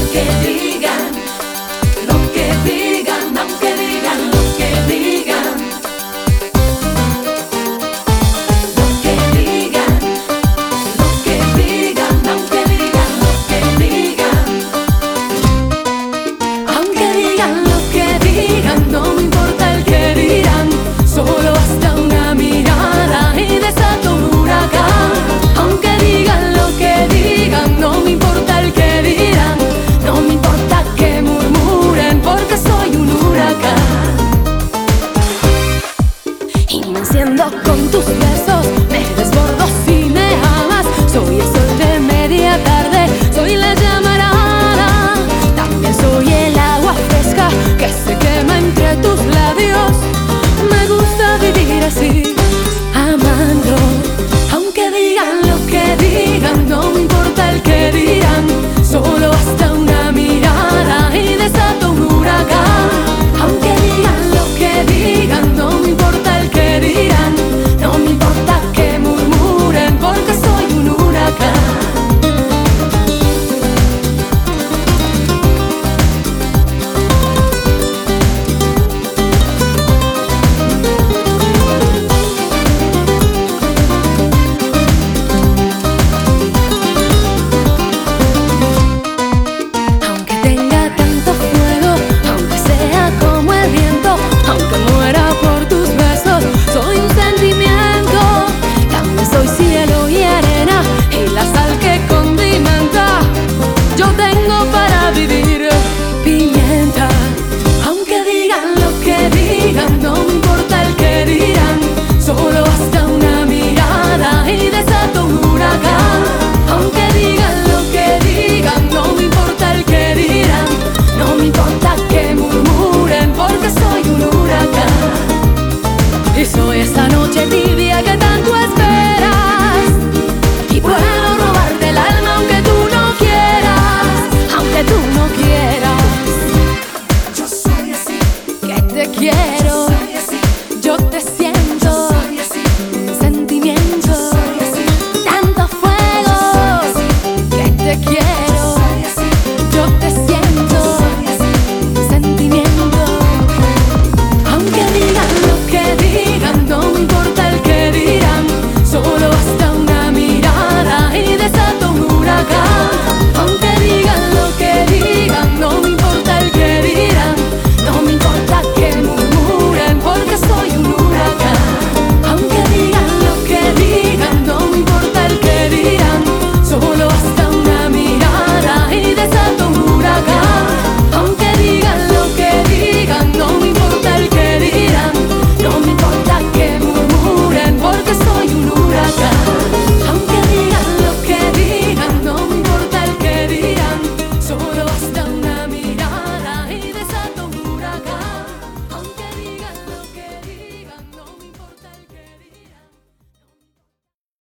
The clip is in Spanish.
que digan, lo que digan, aunque digan lo que digan, lo que digan, lo que digan, aunque digan lo que digan, aunque digan lo que digan, no me importa el que dirán, solo basta una mirada y desato un huracán. Aunque digan lo que digan, no me importa el que dirán, no me importa que murmuren porque soy un huracán. Y me enciendo con tus besos, me desbordo si me amas. Soy el sol de media tarde, soy la llamarada. También soy el agua fresca que se quema entre tus labios. Me gusta vivir así, amando. Aunque digan lo que digan, no me importa el que dirán, solo basta una mirada y desato un huracán. Aunque digan lo que digan, no me importa el que dirán, no me importa que murmuren porque soy un huracán. Aunque tenga tanto fuego, aunque sea como el viento, aunque muera por tus besos, soy un sentimiento. También soy cielo y arena y la sal que condimenta. Yo tengo para vivir pimienta. Aunque digan lo que digan, no me importa el que dirán, solo basta una mirada y desato un huracán. Aunque digan lo que digan, no me importa el que dirán, no me importa que murmuren porque soy un huracán. Y soy esa noche tibia que tanto esperas, y puedo robarte el alma aunque tú no quieras, aunque tú no quieras. Yo soy así, que te quiero, yo te siento, sentimiento, tanto fuego, que te quiero.